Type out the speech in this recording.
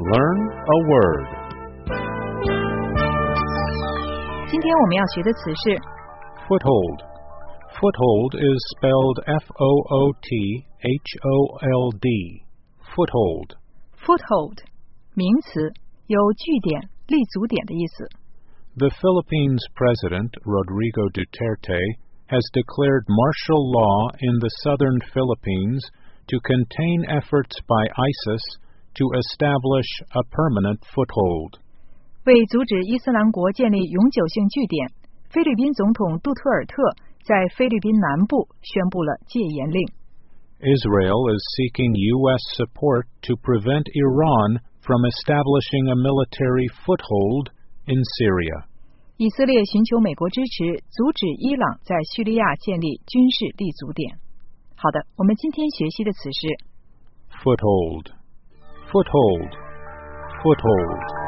Learn a word. 今天我们要学的词是 Foothold. Foothold is spelled F-O-O-T-H-O-L-D. Foothold. foothold 名词，有据点、立足点的意思。 The Philippines President, Rodrigo Duterte, has declared martial law in the southern Philippines to contain efforts by ISIS to establish a permanent foothold. 为阻止伊斯兰国建立永久性据点，菲律宾总统杜特尔特在菲律宾南部宣布了戒严令。 Israel is seeking U.S. support to prevent Iran from establishing a military foothold in Syria. 以色列寻求美国支持，阻止伊朗在叙利亚建立军事立足点。好的，我们今天学习的词是 Foothold. Foothold. Foothold.